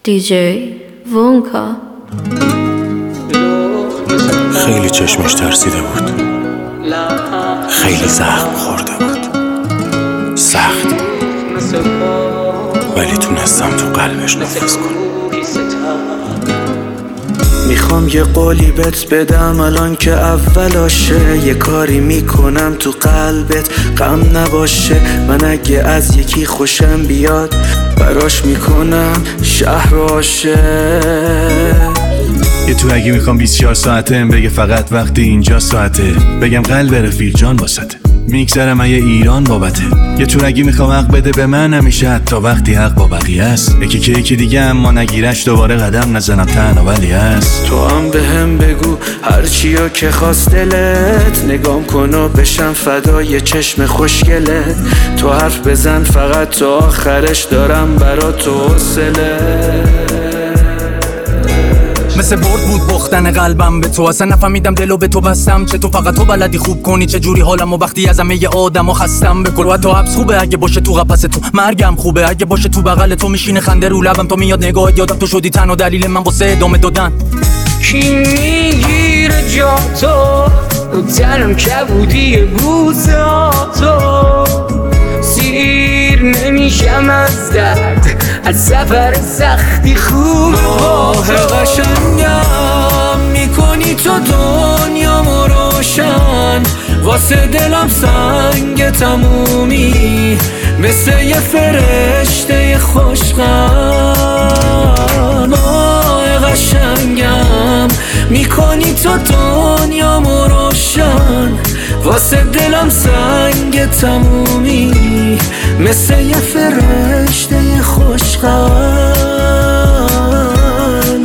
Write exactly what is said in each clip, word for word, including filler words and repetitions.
دیجی وونکا. خیلی چشمش ترسیده بود، خیلی زخم خورده بود، سخت، ولی تونستم تو قلبش نفوذ کنم. میخوام یه قولی بهت بدم الان که اولاشه، یه کاری میکنم تو قلبت غم نباشه. من اگه از یکی خوشم بیاد براش میکنم شهر عاشق. یه تورگی میخوام بیست و چهار ساعته بگه فقط وقتی اینجا ساعته، بگم قلب رفیق جان واسطه، میگذرم یه ایران بابته. یه تورگی میخوام حق بده به من همیشه حتی وقتی حق با بقیه است. یکی که یکی دیگه اما نگیرش دوباره قدم نزنم تنها ولی است. تو هم به هم بگو هرچیا که خواست دلت، نگام کن و بشم فدای چشم خوشگلت. تو حرف بزن فقط تو آخرش دارم برا تو حوصله. مثل برد بود باختن قلبم به تو، اصلا نفهمیدم دلو به تو بستم. چه تو فقط تو بلدی خوب کنی چه جوری حالم و وقتی از همه آدم و خستم. به کل تو حبس خوبه اگه باشه تو قفس تو، مرگم خوبه اگه باشه تو بغل تو. میشینه خنده رو لبم تو میاد نگاهت یادم تو شدی تنها دلیل من واسه ادامه دادن. کی میگیره جا تو تو تنم کبودی بوزا تو، سیر نمیشم از درد از سفر سختی خوب. ماه قشنگم میکنی تو دنیامو روشن، واسه دلم سنگ تمومی مثل یه فرشته خوشقم. ماه قشنگم میکنی تو دنیامو روشن، واسه دلم سنگ تمومی مثل یه فرشته خوشقم.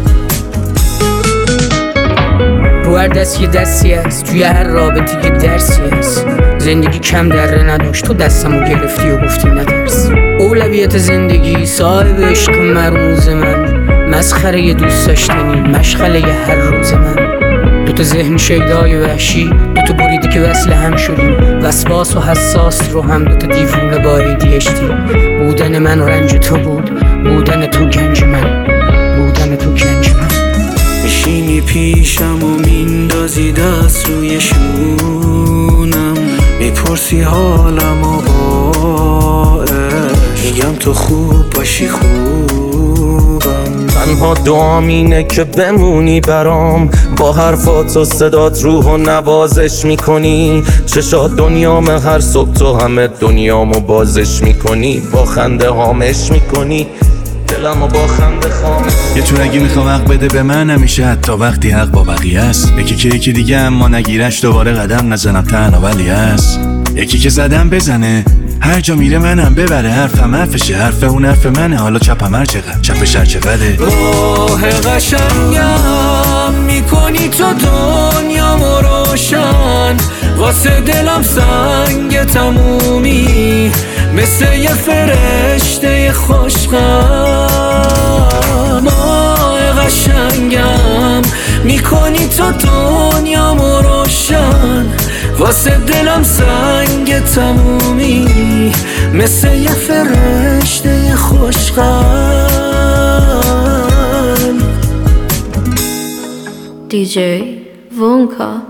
رو هر دست یه دستی هست، توی هر رابطه یه درسی هست. زندگی کم دره نداشت تو دستمو گرفتی و گفتی نترس. اولویت زندگی صاحب عشق مرموز من، مسخره یه دوست داشتنی مشغله یه هر روز من. دوتا ذهن شیدای وحشی، دوتا بریدی که وصل هم شدیم، وسواس و حساس رو هم دوتا دیوونه با ایدی اشتی. بودن من رنج تو بود، بودن تو گنج من، بودن تو گنج من. میشینی پیشم و میندازی دست روی شونم، میپرسی حالم و باعث میگم تو خوب باشی خوبم. تنها دعام اینه که بمونی برام، با حرفات و صدات روح و نوازش میکنی. چشات دنیام هر صبح تو همه دنیامو بازش میکنی، با خنده هامش میکنی دلمو با خنده خامش. یه تورگی میخوام حق بده به من همیشه حتی وقتی حق با بقیه است. یکی که یکی دیگه اما نگیرش دوباره قدم نزنم تنها ولی است. یکی که زدم بزنه هر جا میره منم ببره، حرفم حرفشه حرف اون حرف منه، حالا چپم هر چقدر چپش هر چقدره. ماه قشنگم میکنی تو دنیامو روشن، واسه دلم سنگ تمومی مثل یه فرشته خوشقم. ماه قشنگم میکنی تو دنیامو روشن، واسه دلم سنگ تمومی مثل یه فرشته خوشقم. دیجی وونکا.